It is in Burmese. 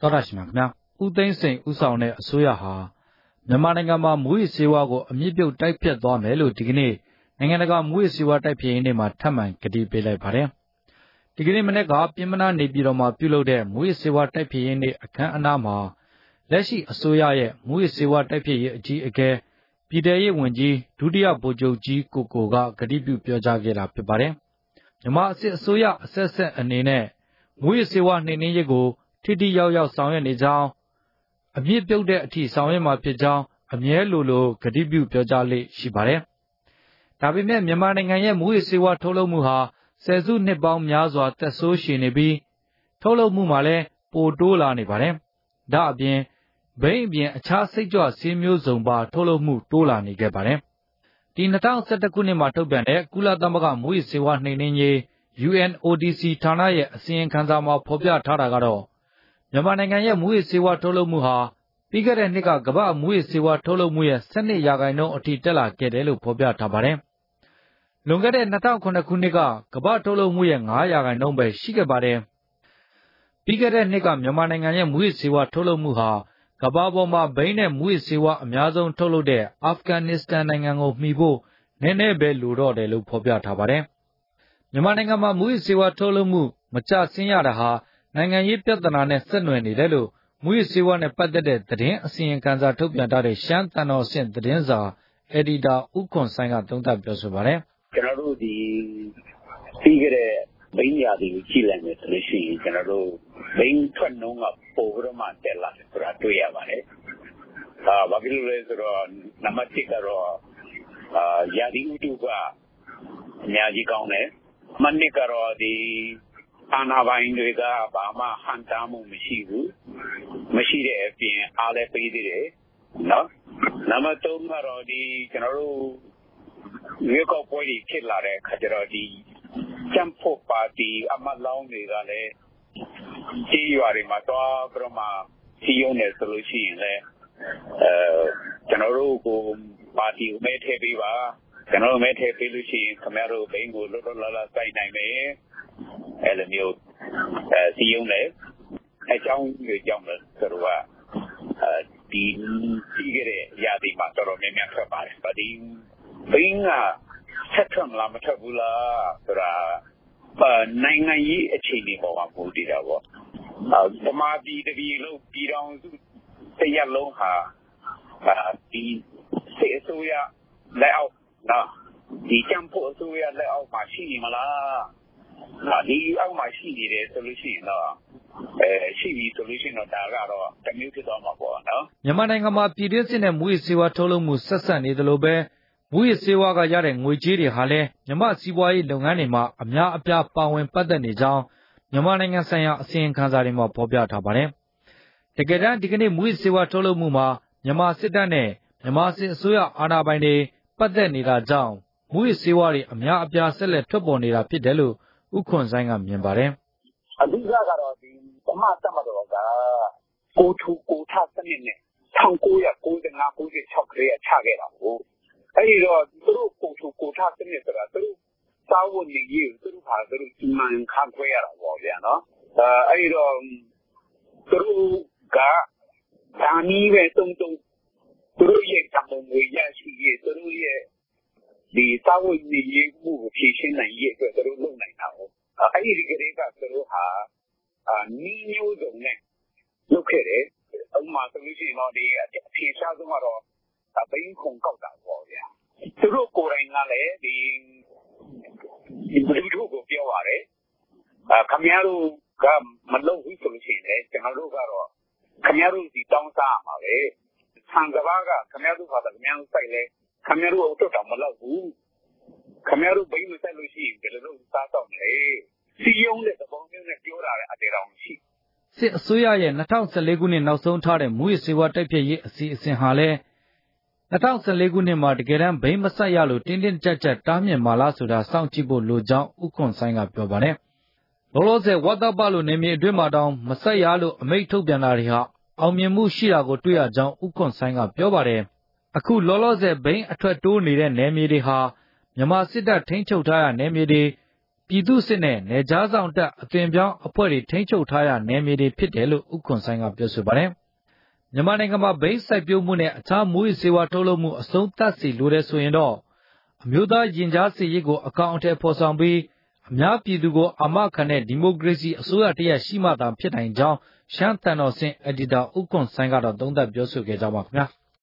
သောရရှိမြခင်ဗျာဦးသိန်းစိန်ဦးဆောင်တဲ့အစိုးရဟာမြန်မာနိုင်ငံမှာမူရစ်ဆေးဝါးကိုအမြင့်ပြုတ်တိုက်ဖျက်သွားမယ်လို့ဒီကနေ့နိုင်ငံတကာမူရစ်ဆေးဝါးတိုက်ဖျက်ရေးနေ့မှာထပ်မံကတိပေးလိုက်ပါတယ်ဒီကနေ့မနေ့ကပြင်မနာနေပြည်တော်မှာပြုလုပ်တဲ့မူရစ်ဆေးဝါးတိုက်ဖျက်ရေးနေ့အခမ်းအနားမှာလက်ရှိအစိုးရရဲ့မူရစ်ဆေးဝါးတိုက်ဖျက်ရေးအကြီးအကဲပြည်ထရေးဝန်ကြီးဒုတိယဗိုလ်ချုပ်ကြီးကိုကကတိပြုပြောကြားခဲ့တာဖြစ်ပါတယ်မြန်မာအစိုးရအဆက်ဆက်အနေနဲ့မူရစ်ဆေးဝါးနှိမ်နင်းရေးကိုထိထိရောက်ရောက်ဆောင်ရွက်နေကြောင်းအမြင့်ပြုတ်တဲ့အထိဆောင်ရွက်မှာဖြစ်ကြောင်းအမြဲလိုကတိပြုပြောကြားလေ့ရှိပါတယ်။ဒါပေမဲ့မြန်မာနိုင်ငံရဲ့မူရစ်ဆေးဝါးထုတ်လုပ်မှုဟာဆယ်စုနှစ်ပေါင်းများစွာသက်ဆိုးရှည်နေပြီးထုတ်လုပ်မှုမှာလည်းပိုတိုးလာနေပါတယ်။ဒါအပြင်ဘိန်းအပြင်အခြားစိတ်ကြွဆေးမျိုးစုံပါထုတ်လုပ်မှုတိုးလာနေခဲ့ပါတယ်။ဒီ2011ခုနှစ်မှာထုတ်ပြန်တဲ့ကုလသမဂ္ဂမူရစ်ဆေးဝါးနှိမ်နင်းရေး UNODC ဌာနရဲ့အစီရင်ခံစာမှာဖော်ပြထားတာကတော့မြန်မာနိုင်ငံရဲ့မူရစ်ဆေးဝါးထုတ်လုပ်မှုဟာပြီးခဲ့တဲ့နှစ်ကကမ္ဘာ့မူရစ်ဆေးဝါးထုတ်လုပ်မှုရဲ့12%အထိတက်လာခဲ့တယ်လို့ဖော်ပြထားပါတယ်။လွန်ခဲ့တဲ့2009ခုနှစ်ကကမ္ဘာ့ထုတ်လုပ်မှုရဲ့9%ပဲရှိခဲ့ပါတယ်။ပြီးခဲ့တဲ့နှစ်ကမြန်မာနိုင်ငံရဲ့မူရစ်ဆေးဝါးထုတ်လုပ်မှုဟာကမ္ဘာပေါ်မှာဘိန်းနဲ့မူရစ်ဆေးဝါးအများဆုံးထုတ်လုပ်တဲ့အာဖဂန်နစ္စတန်နိုင်ငံကိုမှီဖို့နည်းနည်းပဲလိုတော့တယ်လို့ဖော်ပြထားပါတယ်။မြန်မာနိုင်ငံမှာမူရစ်ဆေးဝါးထုတ်လုပ်မှုမကျဆင်းရတာဟာနိုင်ငံရေးပြဿနာနဲ့ဆက်နွယ်နေတယ်လို့မူရစ်ဆေးဝါးနဲ့ပတ်သက်တဲ့သတင်းအစီရင်ခံစာထုတ်ပြန်ထားတဲ့ရှမ်းသံတော်ဆင့်သတင်းစာအယ်ဒီတာဦးခွန်ဆိုင်ကသုံးသပ်ပြောဆိုပါတယ်။ကျွန်တော်တို့ဒီပြီးခဲ့တဲ့ဘိန်းရာသီကိုကြည့်လိုက်မယ်ဆိုလို့ရှိရင်ကျွန်တော်တို့ဘိန်းထွက်နှုန်းကပိုပြီးတော့မှတက်လာတယ်ဆိုတာတွေ့ရပါတယ်။ဘာဖြစ်လို့လဲဆိုတော့နံပါတ်1ကတော့ရာသီဥတုကအများကြီးကောင်းတယ်။မနစ်ကတော့ဒီအာဏာပိုင်တွေကဘာမှဟန်တားမှုမရှိဘူးမရှိတဲ့အပြင်အားလည်းပေးသေးတယ်နော်နံပါတ်3ကတော့ဒီကျွန်တော်တို့ရွေးကောက်ပွဲကြီးဖြစ်လာတဲ့အခါကျတော့ဒီချမ်ဖို့ပါတီအမတ်လောင်းတွေကလည်းကြီးရွာတွေမှာတော့ပြမစီယုံနေဆိုလို့ရှိရင်လည်းကျွန်တော်တို့ကိုပါတီကိုမဲထည့်ပေးပါကျွန်တော်တို့မဲထည့်ပေးလို့ရှိရင်ခင်ဗျားတို့ဘိန်းကိုလွတ်လွတ်လပ်လပ်စိုက်နိုင်မယ်အဲ့လိုမျိုးစီယုံလေအကြောင်းတွေကြောင့်လည်းဆိုတော့ဒီကြီးကြတဲ့ရာသီမှာတော်တော်များများထွက်ပါတယ်။ဒီဘိန်းကဆက်ထွက်မလားမထွက်ဘူးလားဆိုတာနိုင်ငံရေးအခြေအနေပေါ်မှာပို့တည်တာပေါ့။ဗမာပြည်တပြည်လုံးပြည်တော်စုတရားလုံးဟာဒီစစ်အစိုးရလက်အောက်နော်ဒီချမ်ဖို့အစိုးရလက်အောက်မှာရှိနေမလားဒီအောက်မှာရှိနေတယ်ဆိုလို့ရှိရင်တော့ရှိပြီဆိုလို့ရှိရင်တော့ဒါကတော့တမျိုးဖြစ်သွားမှာပေါ့နော်မြန်မာနိုင်ငံမှာပြည်တွင်းစစ်နဲ့မူရစ်ဆေးဝါးထုတ်လုပ်မှုဆက်ဆက်နေသလိုပဲမူရစ်ဆေးဝါးကရတဲ့ငွေကြေးတွေဟာလည်းမြန်မာစီးပွားရေးလုပ်ငန်းတွေမှာအများအပြားပါဝင်ပတ်သက်နေကြောင်းမြန်မာနိုင်ငံဆိုင်ရာအစီရင်ခံစာတွေမှာဖော်ပြထားပါတယ်။တကယ်တမ်းဒီကနေ့မူရစ်ဆေးဝါးထုတ်လုပ်မှုမှာမြန်မာစစ်တပ်နဲ့မြန်မာစစ်အစိုးရအာဏာပိုင်တွေပတ်သက်နေတာကြောင့်မူရစ်ဆေးဝါးတွေအများအပြားဆက်လက်ထွက်ပေါ်နေတာဖြစ်တယ်လို့ဦးခွန်ဆိုင်ကမြင်ပါတယ်။အဓိကကတော့ဒီဗမာတပ်မတော်ကကိုထူကိုထစနစ်နဲ့1995 96ခရေချခဲ့တာကိုအဲဒီတော့သူတို့ကိုထူကိုထစနစ်ဆိုတာသူတို့စာဝတ်နေရေးသူတို့ဟာသူတို့စီမံခန့်ခွဲရတာပေါ့ဗျာနော်အဲဒီတော့သူတို့ကဒါနည်းပဲတုံသူတို့ရဲ့ကံပုံတွေရရှိရေးသူတို့ရဲ့ဒီစာဝတ်နေရေးမှုကိုဖြည့်ရှင်းနိုင်ရေးအတွက်သူတို့လုပ်နိုင်တာပေါ့အဲဒီကလေးကသူတို့ဟာနီးမျိုးစုံနဲ့လုပ်ခဲ့တယ်ဥပမာဆိုလို့ရှိရင်တော့ဒီအဖြေရှားဆုံးကတော့ဘိန်းခုံကောက်တာပေါ့ဗျာသူတို့ကိုယ်တိုင်ကလည်းဒီလူတို့ကိုပြောပါတယ်ခင်ဗျားတို့ကမလုပ်ဘူးဆိုလို့ရှိရင်လည်းကျွန်တော်တို့ကတော့ခင်ဗျားတို့ဒီတောင်းစားရမှာပဲဆန်ကဘာကခင်ဗျားတို့ဘာသာခင်ဗျားတို့စိုက်လဲခင်ဗျားတို့တော့တော့မလုပ်ဘူးခင်ဗျားတို့ဘိန်းမစိုက်လို့ရှိရင်ဘယ်လိုလုပ်စားတော့မလဲစီယုံတဲ့သဘောမျိုးနဲ့ပြောတာလည်းအတေတော်ရှိစစ်အစိုးရရဲ့2014ခုနှစ်နောက်ဆုံးထားတဲ့မူရစ်ဆေးဝါးတိုက်ဖျက်ရေးအစီအစဉ်ဟာလည်း2014ခုနှစ်မှာတကယ်တမ်းဘိန်းမဆက်ရလို့တင်းတင်းကြပ်ကြပ်တားမြစ်မှာလားဆိုတာစောင့်ကြည့်ဖို့လိုကြောင်းဦးခွန်ဆိုင်ကပြောပါတယ်။လောလောဆယ်ဝါသပလိုနေမြေအတွင်းမှာတောင်မဆက်ရလို့အမိန့်ထုတ်ပြန်တာတွေဟာအောင်မြင်မှုရှိတာကိုတွေ့ရကြောင်းဦးခွန်ဆိုင်ကပြောပါတယ်။အခုလောလောဆယ်ဘိန်းအထွက်တိုးနေတဲ့နယ်မြေတွေဟာမြန်မာစစ်တပ်ထိန်းချုပ်ထားရနယ်မြေတွေပြည်သူ့စစ်နဲ့နယ်ခြားဆောင်တပ်အသွင်ပြောင်းအဖွဲ့တွေထိန်းချုပ်ထားရနယ်မြေတွေဖြစ်တယ်လို့ဦးခွန်ဆိုင်ကပြောဆိုပါတယ်။မြန်မာနိုင်ငံမှာဘိန်းစိုက်ပျိုးမှုနဲ့အခြားမူးယစ်ဆေးဝါးထုတ်လုပ်မှုအဆုံးသတ်စီလိုတဲ့ဆိုရင်တော့အမျိုးသားရင်ကြားစေ့ရေးကိုအကောင်အထည်ဖော်ဆောင်ပြီးအများပြည်သူကိုအာမခံတဲ့ဒီမိုကရေစီအစိုးရတရက်ရှိမှသာဖြစ်နိုင်ကြောင်းရှမ်းသံတော်ဆင့်အက်ဒီတာဦးခွန်ဆိုင်ကတော့သုံးသပ်ပြောဆိုခဲ့ကြပါခင်ဗျာ။